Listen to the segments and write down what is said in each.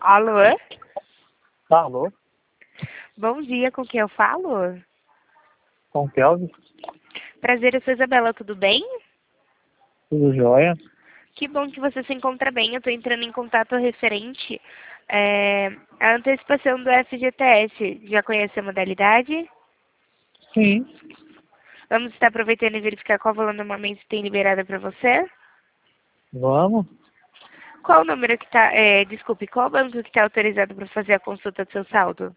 Alô? Alô, Bom dia, com quem eu falo? com o Kelvin, Prazer, eu sou Isabela, tudo bem? tudo jóia? Que bom que você se encontra bem. Eu estou entrando em contato referente à antecipação do FGTS. Já conhece a modalidade? Sim, Vamos estar aproveitando e verificar qual valor normalmente tem liberado para você? vamos. Qual o número que está, desculpe, qual o banco que está autorizado para fazer a consulta do seu saldo?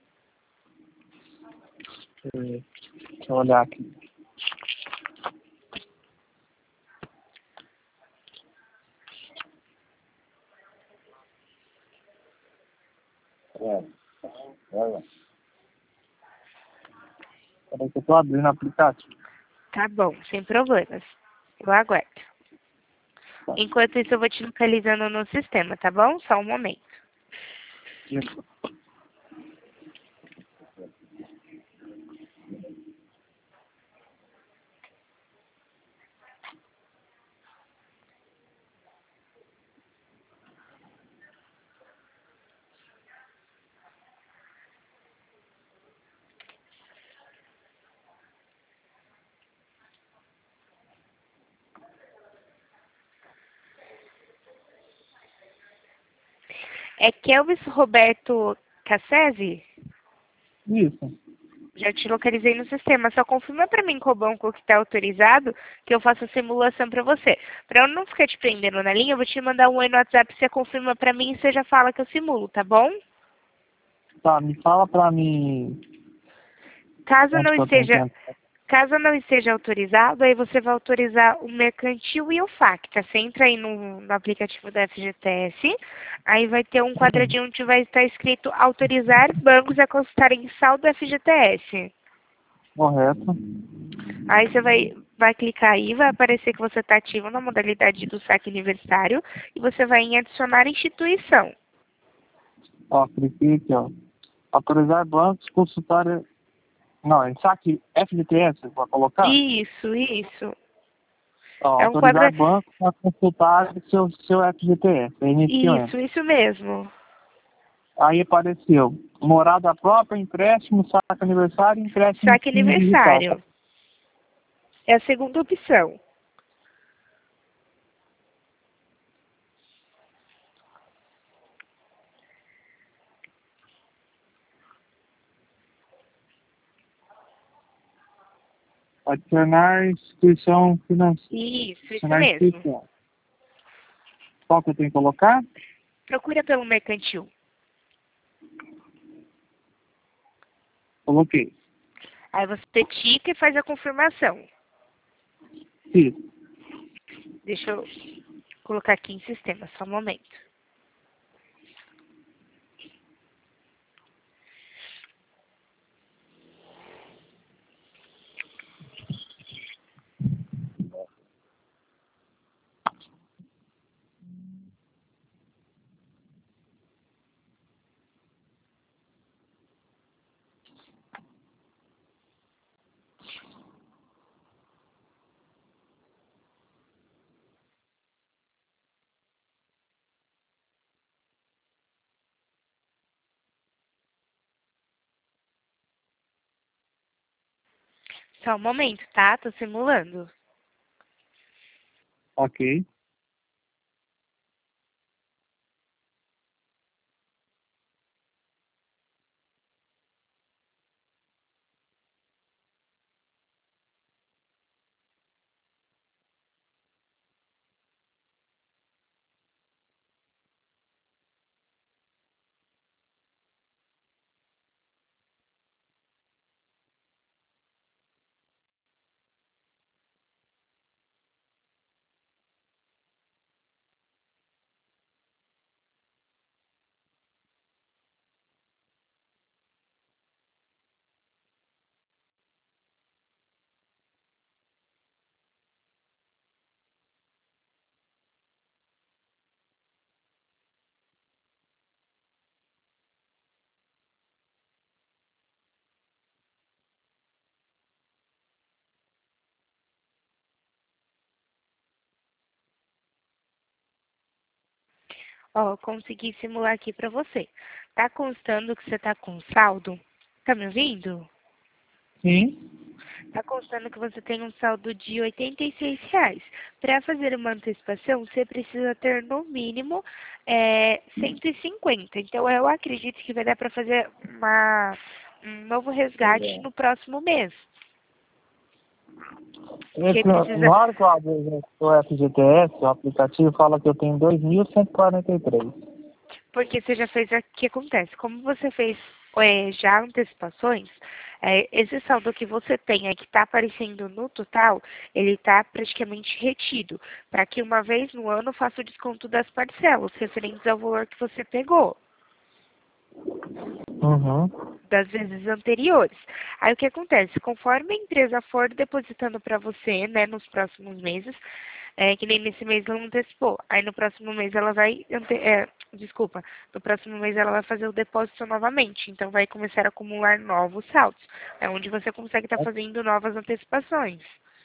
Deixa eu olhar aqui. Peraí que eu tô abrindo o aplicativo. Tá bom, sem problemas. Eu aguardo. Enquanto isso, eu vou te localizando no sistema, tá bom? Só um momento. É Kelvis Roberto Cassese? Isso. Já te localizei no sistema. Só confirma para mim qual banco que está autorizado, que eu faço a simulação para você. Para eu não ficar te prendendo na linha, eu vou te mandar um oi no WhatsApp, você confirma para mim e você já fala que eu simulo, tá bom? Tá, me fala pra mim Caso onde não que eu tenho que esteja, entrar. caso não esteja autorizado, aí você vai autorizar o mercantil e o FACTA. Você entra aí no aplicativo da FGTS, aí vai ter um quadradinho onde vai estar escrito autorizar bancos a consultarem saldo FGTS. Correto. Aí você vai clicar aí, vai aparecer que você está ativo na modalidade do saque universitário e você vai em adicionar instituição. Ó, cliquei aqui, ó. Autorizar bancos, consultar... Não, é saque FGTS, vou colocar? Isso, isso. Ó, É um autorizar quadra... bancos a consultar seu FGTS. Aí iniciou. Isso mesmo. Aí apareceu morada própria, empréstimo, saque aniversário, empréstimo Saque sim digital. aniversário. É a segunda opção. Adicionar instituição financeira. Isso Adicionar mesmo. instituição. Qual que eu tenho que colocar? Procura pelo mercantil. Coloquei. Aí você tica e faz a confirmação. Fiz. Deixa eu colocar aqui em sistema, só um momento. Só um momento, tá? Tô simulando. Ok. Ó, consegui simular aqui para você. Tá constando que você tá com saldo? Tá me ouvindo? Sim. Tá constando que você tem um saldo de R$ 86. Para fazer uma antecipação, você precisa ter no mínimo 150. Então, eu acredito que vai dar para fazer um novo resgate no próximo mês. Porque precisa... Na hora que eu abri o FGTS, o aplicativo fala que eu tenho 2.143. Porque você já fez o que acontece. Como você fez já antecipações, esse saldo que você tem aí que está aparecendo no total, ele está praticamente retido, para que uma vez no ano faça o desconto das parcelas referentes ao valor que você pegou Uhum. das vezes anteriores. Aí o que acontece? Conforme a empresa for depositando para você, né, nos próximos meses, que nem nesse mês ela antecipou, aí no próximo mês ela vai, no próximo mês ela vai fazer o depósito novamente, então vai começar a acumular novos saldos, é onde você consegue estar fazendo novas antecipações.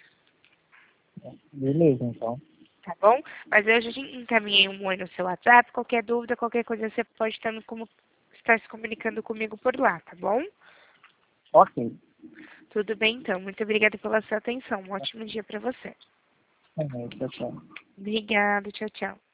Beleza, então. Tá bom? Mas eu já encaminhei um oi no seu WhatsApp, qualquer dúvida, qualquer coisa você pode estar se comunicando comigo por lá, tá bom? Ok. Tudo bem, então. Muito obrigada pela sua atenção. Um ótimo dia para você. Tchau, tchau. Obrigada. Tchau, tchau.